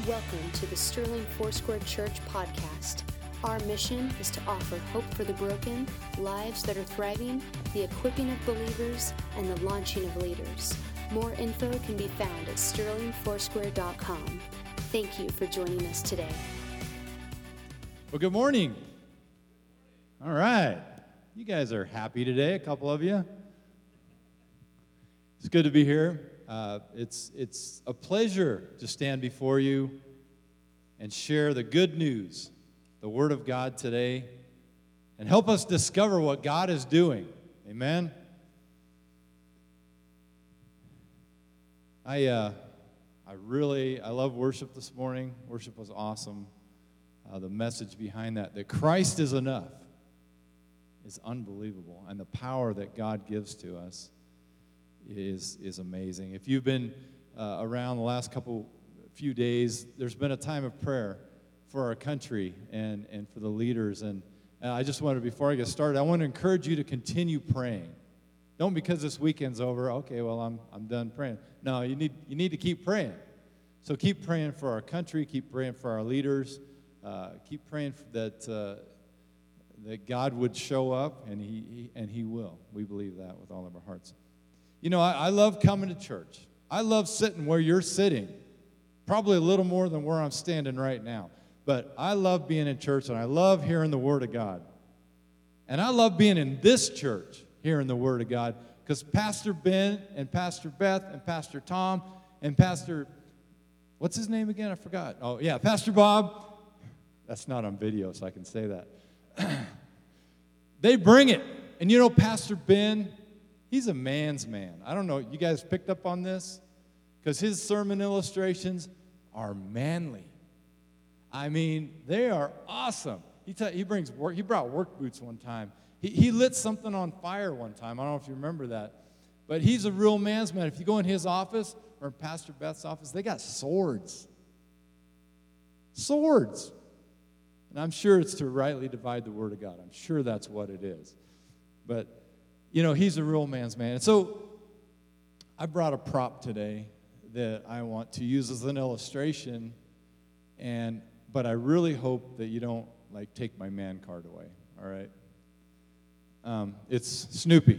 Welcome to the Sterling Foursquare Church podcast. Our mission is to offer hope for the broken, lives that are thriving, the equipping of believers, and the launching of leaders. More info can be found at sterlingfoursquare.com. Thank you for joining us today. Well, good morning. All right. You guys are happy today, a couple of you. It's good to be here. It's a pleasure to stand before you and share the good news, the Word of God today, and help us discover what God is doing. Amen. I love worship this morning. Worship was awesome. The message behind that Christ is enough, is unbelievable, and the power that God gives to us is amazing. If you've been around the last few days, there's been a time of prayer for our country and for the leaders. And I just wanted, before I get started, I want to encourage you to continue praying. Don't because this weekend's over, okay, well, I'm done praying. No, you need to keep praying. So keep praying for our country, keep praying for our leaders, keep praying that God would show up, and He will. We believe that with all of our hearts. You know, I love coming to church. I love sitting where you're sitting, probably a little more than where I'm standing right now. But I love being in church, and I love hearing the Word of God. And I love being in this church, hearing the Word of God, because Pastor Ben and Pastor Beth and Pastor Tom and Pastor, what's his name again? I forgot. Oh, yeah, Pastor Bob. That's not on video, so I can say that. They bring it. And you know, Pastor Ben, he's a man's man. I don't know, you guys picked up on this? Because his sermon illustrations are manly. I mean, they are awesome. He brought work boots one time. He lit something on fire one time. I don't know if you remember that. But he's a real man's man. If you go in his office or Pastor Beth's office, they got swords. Swords. And I'm sure it's to rightly divide the Word of God. I'm sure that's what it is. But, you know, he's a real man's man. And so I brought a prop today that I want to use as an illustration, but I really hope that you don't, take my man card away, all right? It's Snoopy.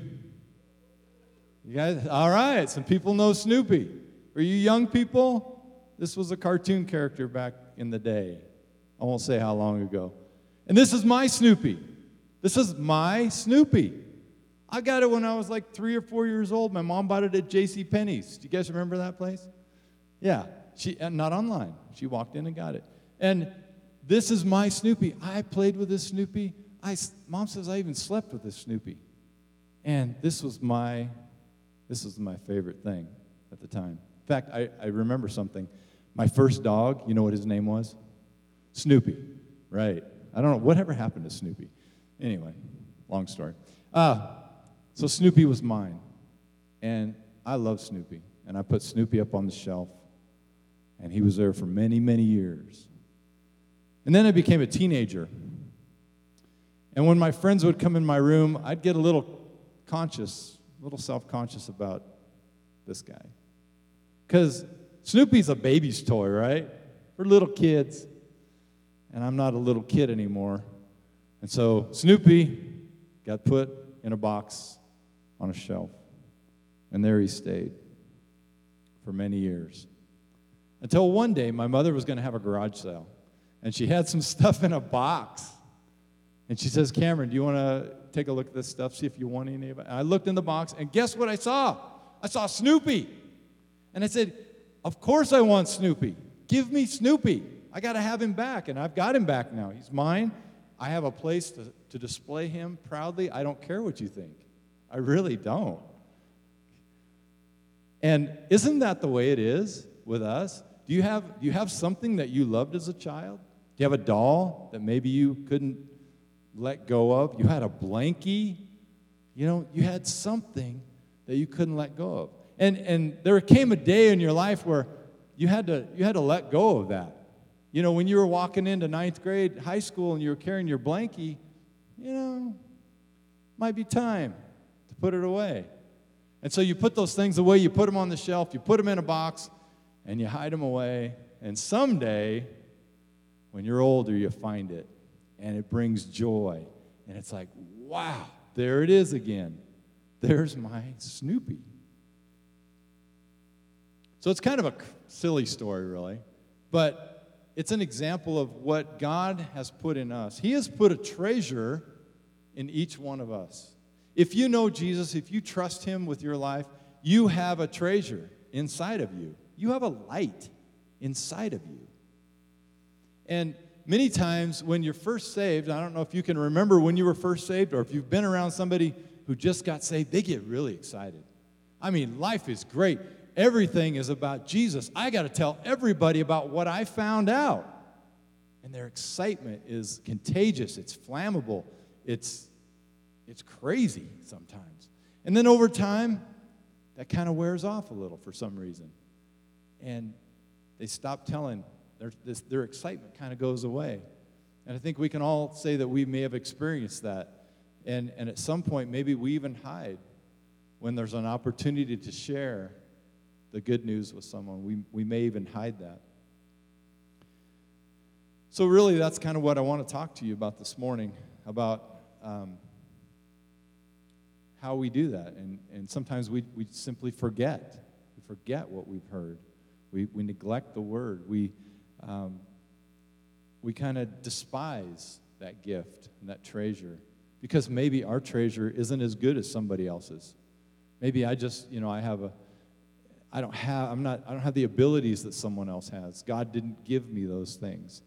You guys, all right, some people know Snoopy. For you young people, this was a cartoon character back in the day. I won't say how long ago. And this is my Snoopy. This is my Snoopy. I got it when I was 3 or 4 years old. My mom bought it at JCPenney's. Do you guys remember that place? Yeah, not online. She walked in and got it. And this is my Snoopy. I played with this Snoopy. Mom says I even slept with this Snoopy. And this was my favorite thing at the time. In fact, I remember something. My first dog, you know what his name was? Snoopy, right. I don't know, whatever happened to Snoopy? Anyway, long story. So Snoopy was mine, and I love Snoopy, and I put Snoopy up on the shelf, and he was there for many, many years. And then I became a teenager, and when my friends would come in my room, I'd get a little self-conscious about this guy, because Snoopy's a baby's toy, right, for little kids. And I'm not a little kid anymore. And so Snoopy got put in a box on a shelf. And there he stayed for many years. Until one day, my mother was going to have a garage sale. And she had some stuff in a box. And she says, Cameron, do you want to take a look at this stuff, see if you want any of it? And I looked in the box, and guess what I saw? I saw Snoopy. And I said, of course I want Snoopy. Give me Snoopy. I got to have him back, and I've got him back now. He's mine. I have a place to display him proudly. I don't care what you think. I really don't. And isn't that the way it is with us? Do you have something that you loved as a child? Do you have a doll that maybe you couldn't let go of? You had a blankie? You know, you had something that you couldn't let go of. And there came a day in your life where you had to let go of that. You know, when you were walking into 9th grade high school and you were carrying your blankie, might be time to put it away. And so you put those things away, you put them on the shelf, you put them in a box, and you hide them away, And someday, when you're older, you find it, and it brings joy. And it's like, wow, there it is again. There's my Snoopy. So it's kind of a silly story, really, but it's an example of what God has put in us. He has put a treasure in each one of us. If you know Jesus, if you trust him with your life, you have a treasure inside of you. You have a light inside of you. And many times when you're first saved, I don't know if you can remember when you were first saved, or if you've been around somebody who just got saved, they get really excited. I mean, life is great. Everything is about Jesus. I got to tell everybody about what I found out. And their excitement is contagious. It's flammable. It's crazy sometimes. And then over time, that kind of wears off a little for some reason. And they stop telling. Their excitement kind of goes away. And I think we can all say that we may have experienced that. And at some point, maybe we even hide when there's an opportunity to share the good news with someone. We may even hide that. So really, that's kind of what I want to talk to you about this morning, about how we do that. And sometimes we simply forget. We forget what we've heard. We neglect the word. We kind of despise that gift and that treasure because maybe our treasure isn't as good as somebody else's. Maybe I just, I don't have the abilities that someone else has. God didn't give me those things.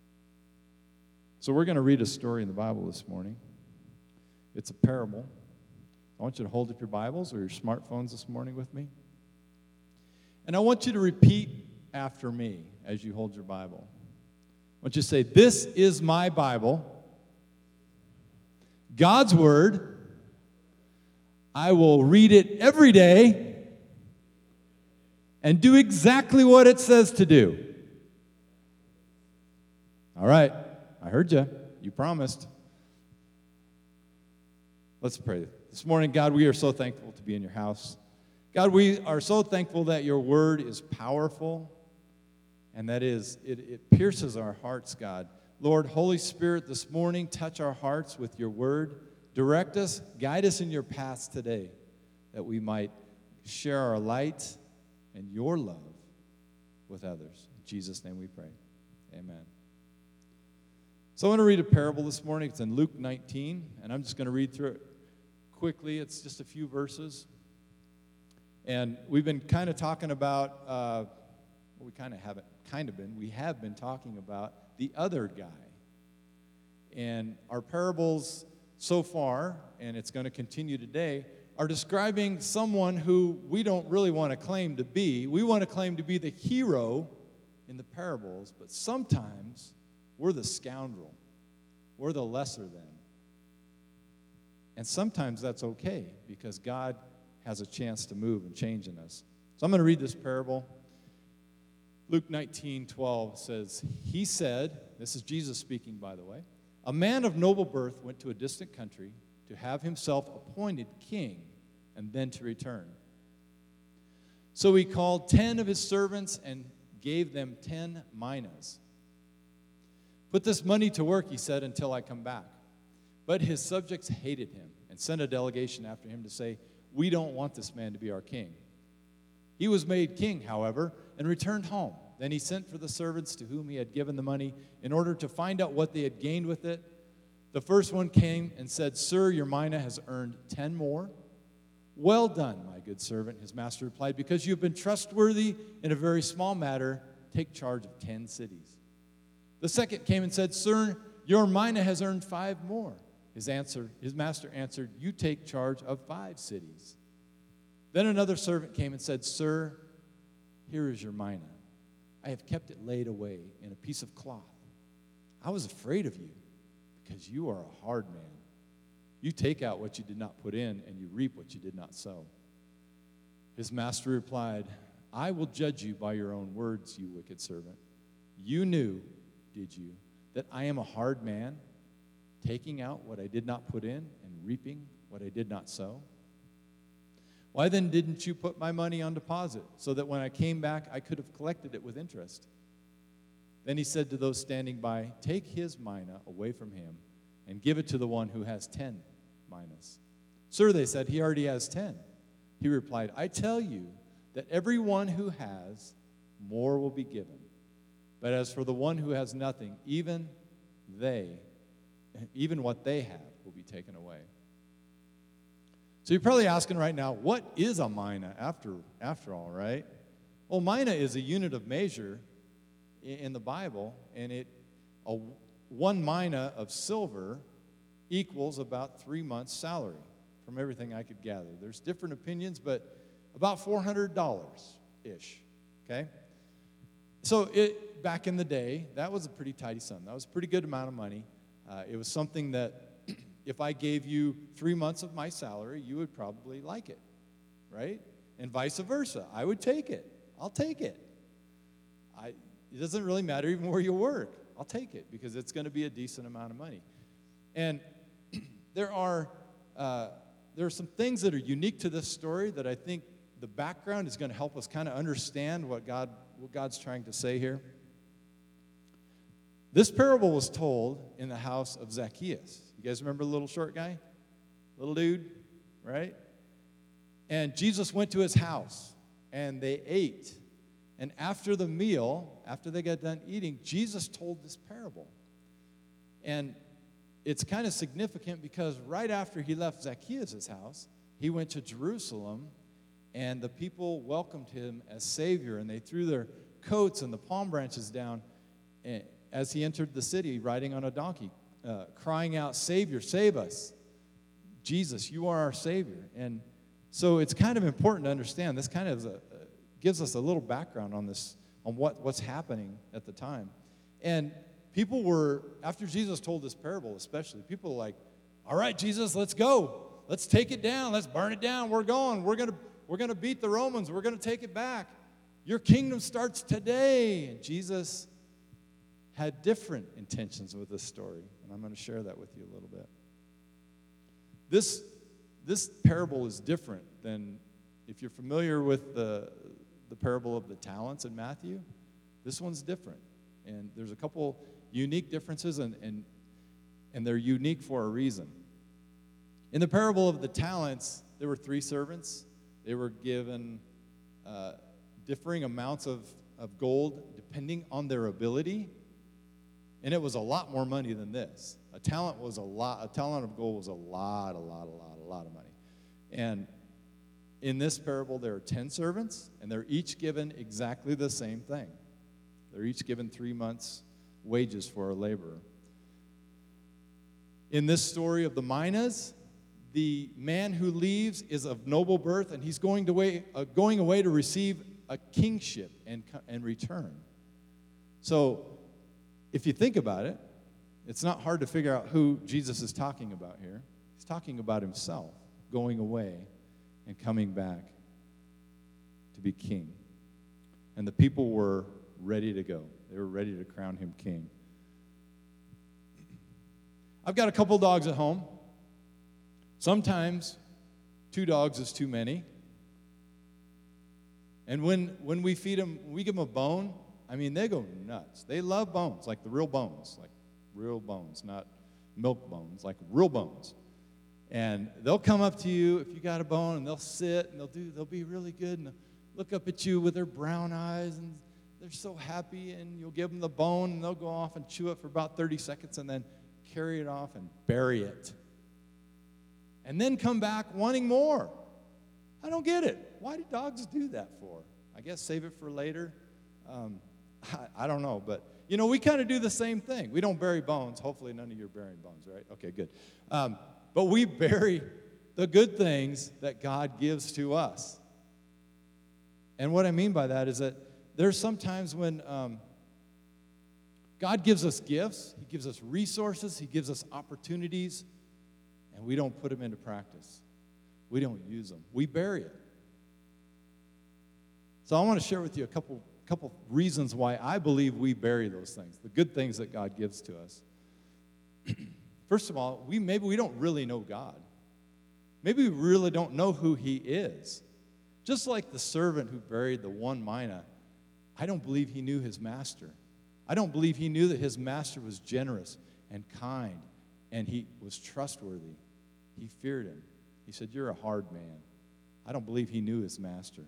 So we're going to read a story in the Bible this morning. It's a parable. I want you to hold up your Bibles or your smartphones this morning with me. And I want you to repeat after me as you hold your Bible. I want you to say, "This is my Bible, God's Word. I will read it every day and do exactly what it says to do." All right, I heard you. You promised. Let's pray. This morning, God, we are so thankful to be in your house. God, we are so thankful that your word is powerful and that it pierces our hearts, God. Lord, Holy Spirit, this morning, touch our hearts with your word. Direct us, guide us in your paths today, that we might share our light and your love with others. In Jesus' name we pray. Amen. So I want to read a parable this morning. It's in Luke 19, and I'm just going to read through it quickly. It's just a few verses. And we've been kind of talking about, we have been talking about the other guy. And our parables so far, and it's going to continue today, are describing someone who we don't really want to claim to be. We want to claim to be the hero in the parables, but sometimes we're the scoundrel. We're the lesser than. And sometimes that's okay because God has a chance to move and change in us. So I'm going to read this parable. Luke 19:12 says, "He said," this is Jesus speaking, by the way, "a man of noble birth went to a distant country to have himself appointed king and then to return. So he called 10 of his servants and gave them 10 minas. 'Put this money to work,' he said, 'until I come back.' But his subjects hated him and sent a delegation after him to say, 'We don't want this man to be our king.' He was made king, however, and returned home. Then he sent for the servants to whom he had given the money in order to find out what they had gained with it. The first one came and said, 'Sir, your mina has earned 10 more.' 'Well done, my good servant,' his master replied, 'because you have been trustworthy in a very small matter, take charge of 10 cities.' The second came and said, 'Sir, your mina has earned 5 more.' His master answered, 'You take charge of 5 cities.' Then another servant came and said, 'Sir, here is your mina. I have kept it laid away in a piece of cloth. I was afraid of you, because you are a hard man. You take out what you did not put in, and you reap what you did not sow.' His master replied, 'I will judge you by your own words, you wicked servant. You knew, did you, that I am a hard man, taking out what I did not put in and reaping what I did not sow? Why then didn't you put my money on deposit, so that when I came back I could have collected it with interest? Then he said to those standing by, "Take his mina away from him and give it to the one who has 10 minas." "Sir," they said, "he already has 10. He replied, "I tell you that everyone who has, more will be given. But as for the one who has nothing, even what they have will be taken away." So you're probably asking right now, what is a mina after all, right? Well, mina is a unit of measure in the Bible, and one mina of silver equals about 3 months' salary, from everything I could gather. There's different opinions, but about $400-ish, okay? So back in the day, that was a pretty tidy sum. That was a pretty good amount of money. It was something that if I gave you 3 months of my salary, you would probably like it, right? And vice versa. I would take it. I'll take it. It doesn't really matter even where you work. I'll take it because it's going to be a decent amount of money. And there are some things that are unique to this story that I think the background is going to help us kind of understand what God's trying to say here. This parable was told in the house of Zacchaeus. You guys remember the little short guy? Little dude, right? And Jesus went to his house, and they ate. And after the meal, after they got done eating, Jesus told this parable. And it's kind of significant because right after he left Zacchaeus' house, he went to Jerusalem, and the people welcomed him as Savior, and they threw their coats and the palm branches down as he entered the city riding on a donkey, crying out, "Savior, save us. Jesus, you are our Savior." And so it's kind of important to understand. This kind of gives us a little background on this, on what's happening at the time. And people were, after Jesus told this parable especially, people were like, "All right, Jesus, let's go. Let's take it down. Let's burn it down. We're going. We're gonna beat the Romans. We're going to take it back. Your kingdom starts today." And Jesus had different intentions with this story, and I'm going to share that with you a little bit. This parable is different than, if you're familiar with the parable of the talents in Matthew, this one's different. And there's a couple unique differences, and they're unique for a reason. In the parable of the talents, there were 3 servants. They were given differing amounts of gold depending on their ability. And it was a lot more money than this. A talent of gold was a lot of money. And in this parable, there are 10 servants, and they're each given exactly the same thing. They're each given 3 months' wages for a laborer. In this story of the minas, the man who leaves is of noble birth, and he's going away to receive a kingship and return. So, if you think about it, it's not hard to figure out who Jesus is talking about here. He's talking about himself going away and coming back to be king. And the people were ready to go. They were ready to crown him king. I've got a couple dogs at home. Sometimes 2 dogs is too many. And when we feed them, we give them a bone, I mean, they go nuts. They love bones, like real bones, not milk bones, like real bones. And they'll come up to you if you got a bone, and they'll sit, and they'll be really good, and they'll look up at you with their brown eyes, and they're so happy, and you'll give them the bone, and they'll go off and chew it for about 30 seconds, and then carry it off and bury it. And then come back wanting more. I don't get it. Why do dogs do that for? I guess save it for later. I don't know, but, we kind of do the same thing. We don't bury bones. Hopefully none of you are burying bones, right? Okay, good. But we bury the good things that God gives to us. And what I mean by that is that there's some times when God gives us gifts, He gives us resources, He gives us opportunities, and we don't put them into practice. We don't use them. We bury it. So I want to share with you a couple reasons why I believe we bury those things, the good things that God gives to us. First of all, maybe we don't really know God. Maybe we really don't know who He is. Just like the servant who buried the 1 mina, I don't believe he knew his master. I don't believe he knew that his master was generous and kind, and he was trustworthy. He feared him. He said, "You're a hard man." I don't believe he knew his master.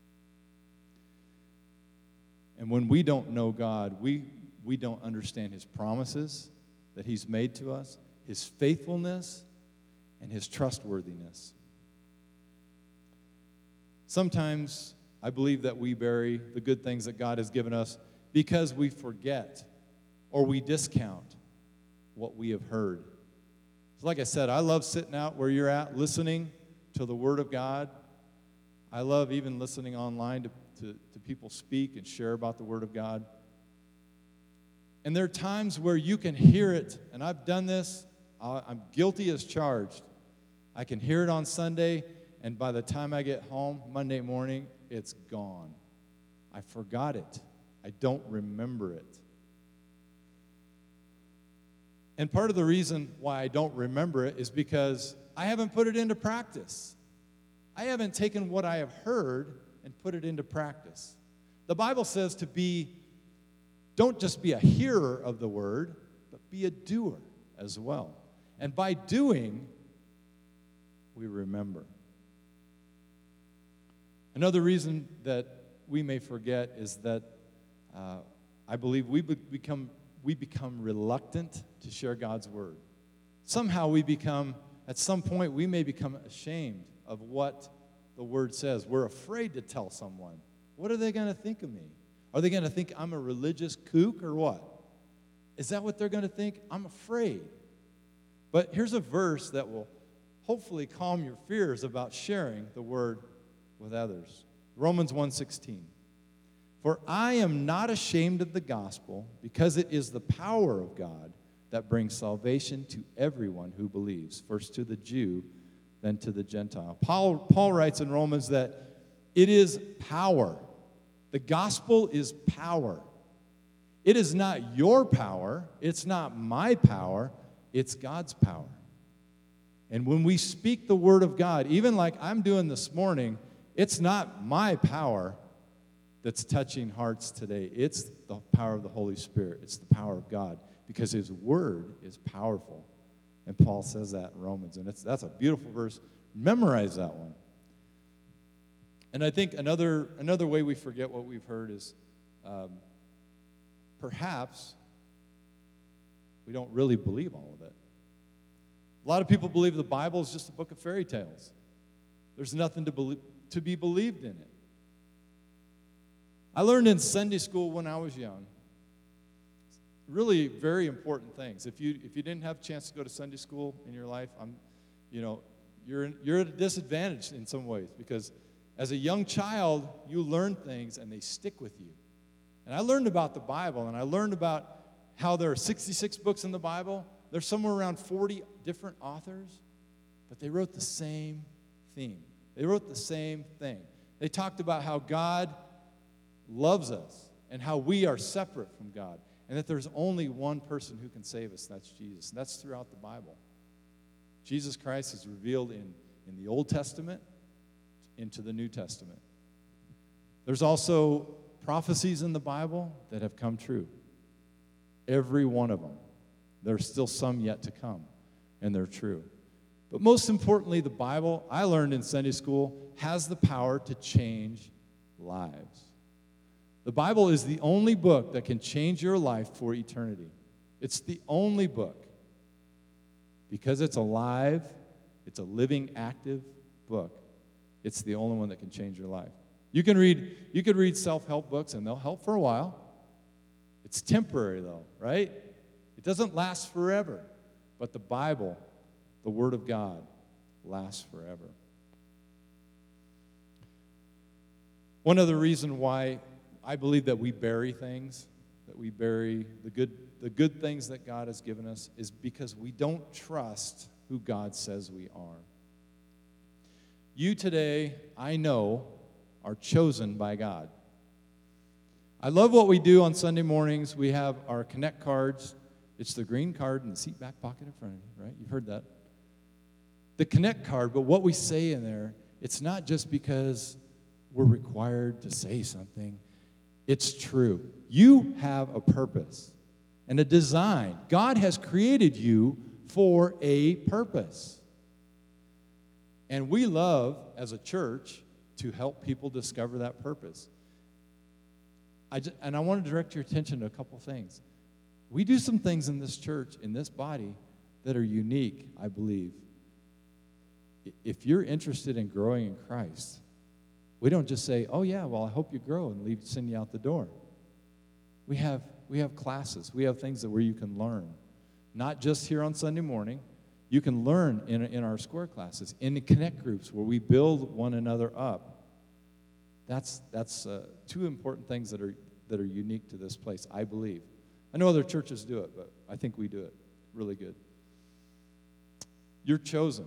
And when we don't know God, we don't understand his promises that he's made to us, his faithfulness, and his trustworthiness. Sometimes I believe that we bury the good things that God has given us because we forget or we discount what we have heard. So like I said, I love sitting out where you're at, listening to the Word of God. I love even listening online to people speak and share about the Word of God. And there are times where you can hear it, and I've done this. I'm guilty as charged. I can hear it on Sunday, and by the time I get home Monday morning, it's gone. I forgot it. I don't remember it. And part of the reason why I don't remember it is because I haven't put it into practice. I haven't taken what I have heard and put it into practice. The Bible says don't just be a hearer of the word, but be a doer as well. And by doing, we remember. Another reason that we may forget is that I believe we become reluctant to share God's word. Somehow at some point, we may become ashamed of what the word says. We're afraid to tell someone. What are they going to think of me? Are they going to think I'm a religious kook or what? Is that what they're going to think? I'm afraid. But here's a verse that will hopefully calm your fears about sharing the word with others. Romans 1:16. For I am not ashamed of the gospel, because it is the power of God that brings salvation to everyone who believes, first to the Jew, then to the Gentile. Paul writes in Romans that it is power. The gospel is power. It is not your power. It's not my power. It's God's power. And when we speak the word of God, even like I'm doing this morning, it's not my power that's touching hearts today. It's the power of the Holy Spirit. It's the power of God, because his word is powerful. And Paul says that in Romans, and that's a beautiful verse. Memorize that one. And I think another way we forget what we've heard is perhaps we don't really believe all of it. A lot of people believe the Bible is just a book of fairy tales. There's nothing to be believed in it. I learned in Sunday school when I was young really very important things. If you didn't have a chance to go to Sunday school in your life, you're at a disadvantage in some ways, because as a young child, you learn things and they stick with you. And I learned about the Bible, and I learned about how there are 66 books in the Bible. There's somewhere around 40 different authors, but they wrote the same theme. They wrote the same thing. They talked about how God loves us and how we are separate from God, and that there's only one person who can save us, that's Jesus. And that's throughout the Bible. Jesus Christ is revealed in the Old Testament into the New Testament. There's also prophecies in the Bible that have come true. Every one of them. There's still some yet to come, and they're true. But most importantly, the Bible, I learned in Sunday school, has the power to change lives. The Bible is the only book that can change your life for eternity. It's the only book. Because it's alive, it's a living, active book. It's the only one that can change your life. You could read self-help books, and they'll help for a while. It's temporary, though, right? It doesn't last forever. But the Bible, the Word of God, lasts forever. One other reason why I believe that we bury things, that we bury the good things that God has given us, is because we don't trust who God says we are. You today, I know, are chosen by God. I love what we do on Sunday mornings. We have our Connect cards. It's the green card in the seat back pocket in front of you, right? You've heard that. The Connect card, but what we say in there, it's not just because we're required to say something. It's true. You have a purpose and a design. God has created you for a purpose. And we love, as a church, to help people discover that purpose. And I want to direct your attention to a couple things. We do some things in this church, in this body, that are unique, I believe. If you're interested in growing in Christ, we don't just say, oh yeah, well, I hope you grow, and send you out the door. We have classes. We have things where you can learn. Not just here on Sunday morning. You can learn in our square classes, in the connect groups where we build one another up. That's two important things that are unique to this place, I believe. I know other churches do it, but I think we do it really good. You're chosen.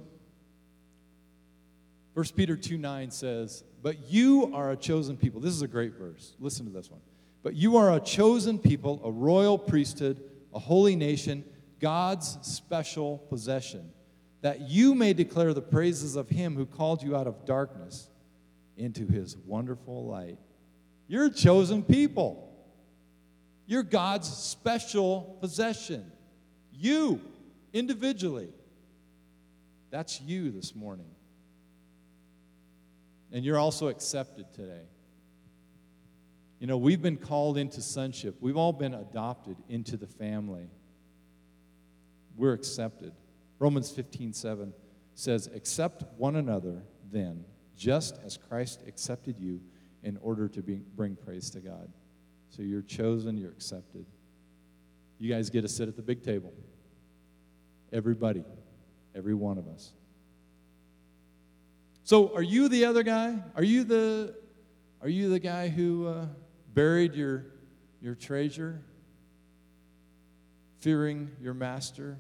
1 Peter 2:9 says, but you are a chosen people. This is a great verse. Listen to this one. But you are a chosen people, a royal priesthood, a holy nation, God's special possession, that you may declare the praises of him who called you out of darkness into his wonderful light. You're a chosen people. You're God's special possession. You, individually. That's you this morning. And you're also accepted today. You know, we've been called into sonship. We've all been adopted into the family. We're accepted. Romans 15:7 says, accept one another then, just as Christ accepted you in order to bring praise to God. So you're chosen, you're accepted. You guys get to sit at the big table. Everybody, every one of us. So are you the other guy? Are you the guy who buried your treasure, fearing your master?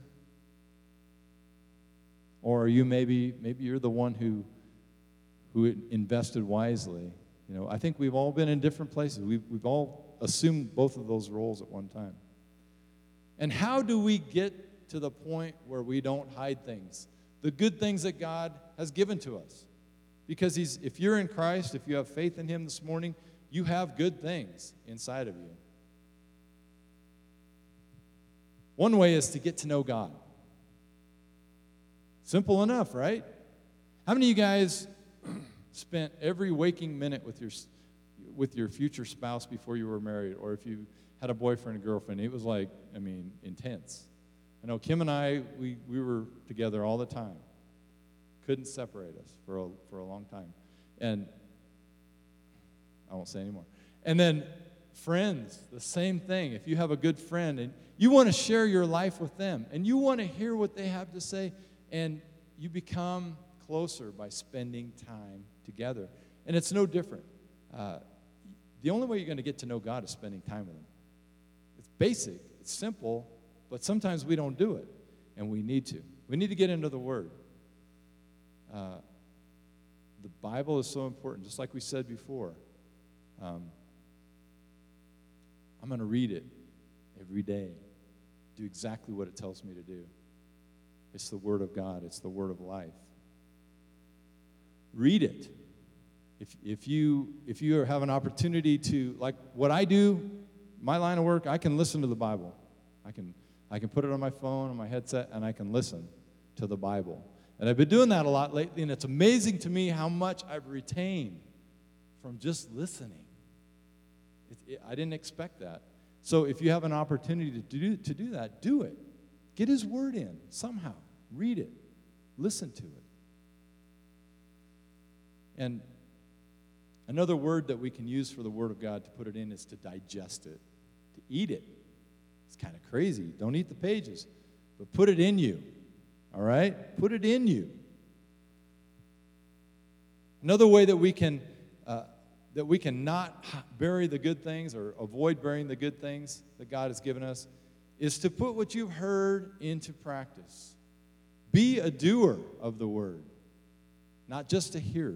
Or are you maybe you're the one who invested wisely? You know, I think we've all been in different places. We've all assumed both of those roles at one time. And how do we get to the point where we don't hide things? The good things that God has given to us. Because if you're in Christ, if you have faith in him this morning, you have good things inside of you. One way is to get to know God. Simple enough, right? How many of you guys spent every waking minute with your future spouse before you were married, or if you had a boyfriend and girlfriend? It was like, intense. I know Kim and I, we were together all the time. Couldn't separate us for a long time. And I won't say anymore. And then friends, the same thing. If you have a good friend and you want to share your life with them and you want to hear what they have to say, and you become closer by spending time together. And it's no different. The only way you're going to get to know God is spending time with him. It's basic, it's simple, but sometimes we don't do it, and we need to. We need to get into the Word. The Bible is so important, just like we said before. I'm going to read it every day, do exactly what it tells me to do. It's the Word of God. It's the Word of life. Read it. If you have an opportunity to, like what I do, my line of work, I can listen to the Bible. I can put it on my phone, on my headset, and I can listen to the Bible. And I've been doing that a lot lately, and it's amazing to me how much I've retained from just listening. I didn't expect that. So if you have an opportunity to do that, do it. Get his word in somehow. Read it. Listen to it. And another word that we can use for the Word of God to put it in is to digest it, to eat it. It's kind of crazy. Don't eat the pages, but put it in you. All right? Put it in you. Another way that we can not bury the good things or avoid burying the good things that God has given us is to put what you've heard into practice. Be a doer of the word, not just a hearer.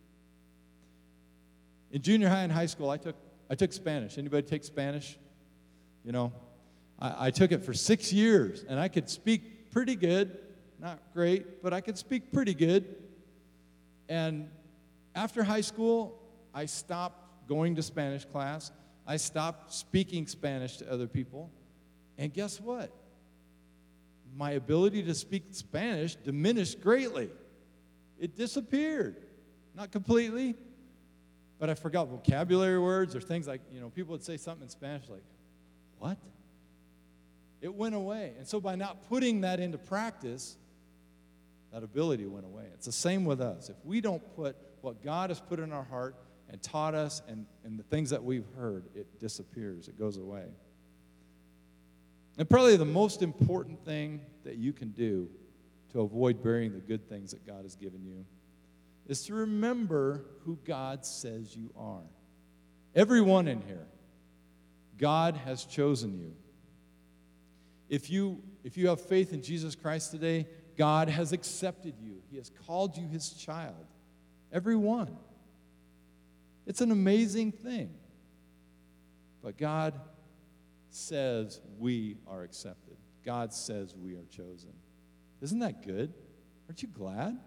In junior high and high school, I took Spanish. Anybody take Spanish? You know, I took it for 6 years, and I could speak pretty good. Not great, but I could speak pretty good. And after high school, I stopped going to Spanish class I stopped speaking Spanish to other people. And guess what? My ability to speak Spanish diminished greatly. It disappeared. Not completely, but I forgot vocabulary words or things like, people would say something in Spanish like, what? It went away. And so by not putting that into practice, that ability went away. It's the same with us. If we don't put what God has put in our heart and taught us and the things that we've heard, it disappears. It goes away. And probably the most important thing that you can do to avoid burying the good things that God has given you is to remember who God says you are. Everyone in here, God has chosen you. If you have faith in Jesus Christ today, God has accepted you. He has called you his child. Everyone. It's an amazing thing. But God says we are accepted. God says we are chosen. Isn't that good? Aren't you glad?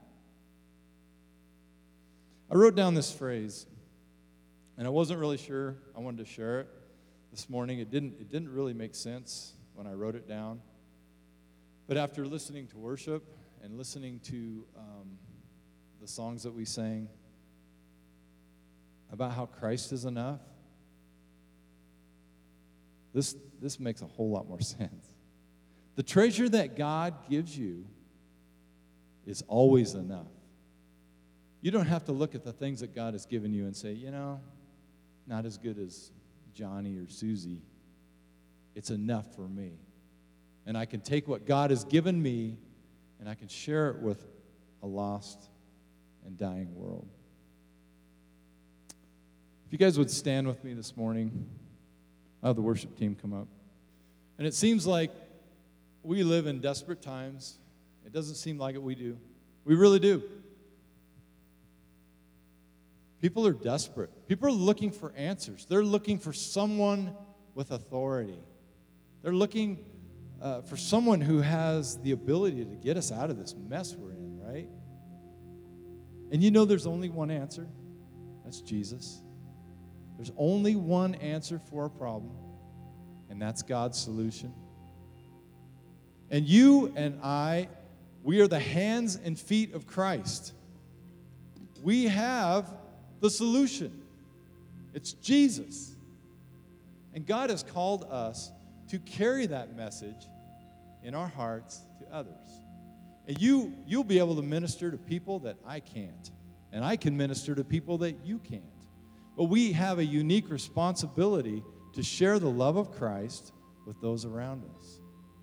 I wrote down this phrase, and I wasn't really sure I wanted to share it this morning. It didn't really make sense when I wrote it down. But after listening to worship and listening to the songs that we sang about how Christ is enough, this makes a whole lot more sense. The treasure that God gives you is always enough. You don't have to look at the things that God has given you and say, not as good as Johnny or Susie. It's enough for me. And I can take what God has given me and I can share it with a lost and dying world. If you guys would stand with me this morning, I'll have the worship team come up. And it seems like we live in desperate times. It doesn't seem like it, we do. We really do. People are desperate. People are looking for answers. They're looking for someone with authority. They're looking for someone who has the ability to get us out of this mess we're in, right? And there's only one answer. That's Jesus. There's only one answer for a problem, and that's God's solution. And you and I, we are the hands and feet of Christ. We have the solution. It's Jesus. And God has called us to carry that message in our hearts to others. And you'll be able to minister to people that I can't. And I can minister to people that you can't. But we have a unique responsibility to share the love of Christ with those around us.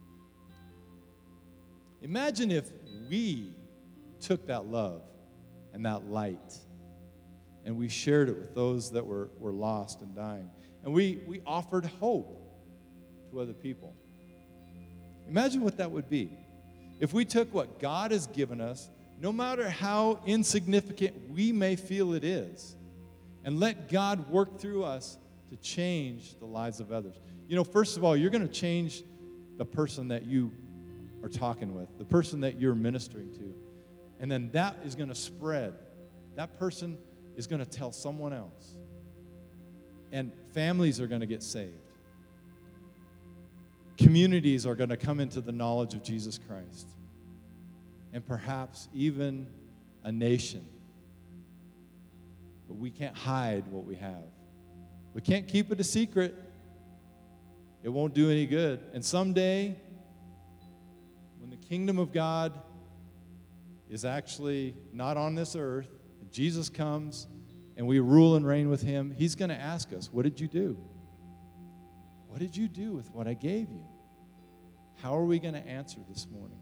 Imagine if we took that love and that light and we shared it with those that were lost and dying. And we offered hope to other people. Imagine what that would be. If we took what God has given us, no matter how insignificant we may feel it is, and let God work through us to change the lives of others. First of all, you're going to change the person that you are talking with, the person that you're ministering to. And then that is going to spread. That person is going to tell someone else. And families are going to get saved. Communities are going to come into the knowledge of Jesus Christ. And perhaps even a nation. But we can't hide what we have. We can't keep it a secret. It won't do any good. And someday, when the kingdom of God is actually not on this earth, and Jesus comes and we rule and reign with him, he's going to ask us, what did you do? What did you do with what I gave you? How are we going to answer this morning?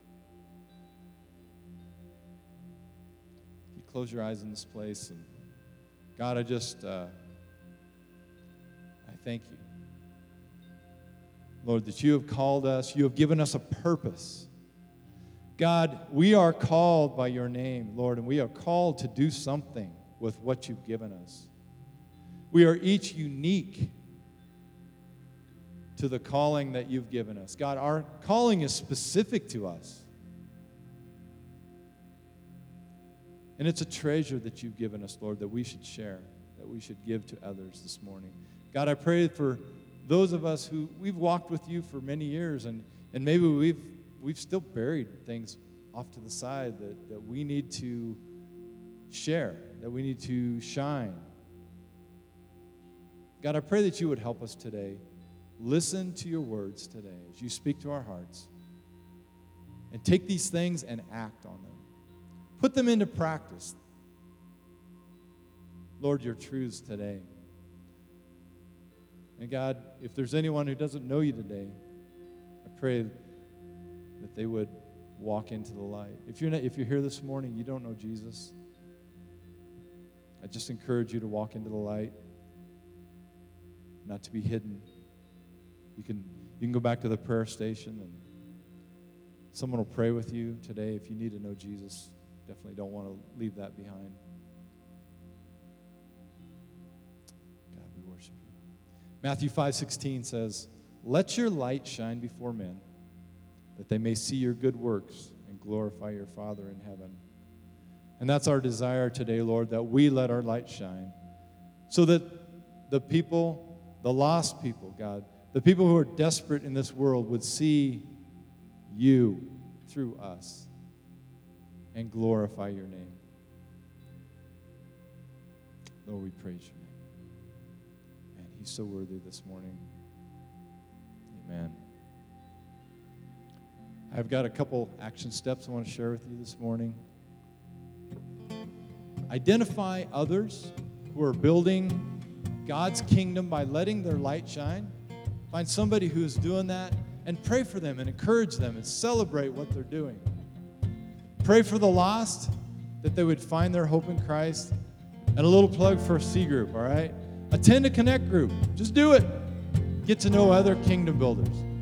You close your eyes in this place, and God, I thank you. Lord, that you have called us, you have given us a purpose. God, we are called by your name, Lord, and we are called to do something with what you've given us. We are each unique to the calling that you've given us. God, our calling is specific to us. And it's a treasure that you've given us, Lord, that we should share, that we should give to others this morning. God, I pray for those of us who we've walked with you for many years, and maybe we've still buried things off to the side that we need to share, that we need to shine. God, I pray that you would help us today. Listen to your words today as you speak to our hearts. And take these things and act on them. Put them into practice. Lord, your truths today. And God, if there's anyone who doesn't know you today, I pray that they would walk into the light. If you're here this morning, you don't know Jesus, I just encourage you to walk into the light, not to be hidden. You can go back to the prayer station, and someone will pray with you today. If you need to know Jesus, definitely don't want to leave that behind. God, we worship you. Matthew 5:16 says, "Let your light shine before men, that they may see your good works and glorify your Father in heaven." And that's our desire today, Lord, that we let our light shine so that the people, the lost people, God, the people who are desperate in this world would see you through us and glorify your name. Lord, we praise your name. Man, he's so worthy this morning. Amen. I've got a couple action steps I want to share with you this morning. Identify others who are building God's kingdom by letting their light shine. Find somebody who is doing that and pray for them and encourage them and celebrate what they're doing. Pray for the lost, that they would find their hope in Christ. And a little plug for a C group, all right? Attend a Connect group. Just do it. Get to know other kingdom builders.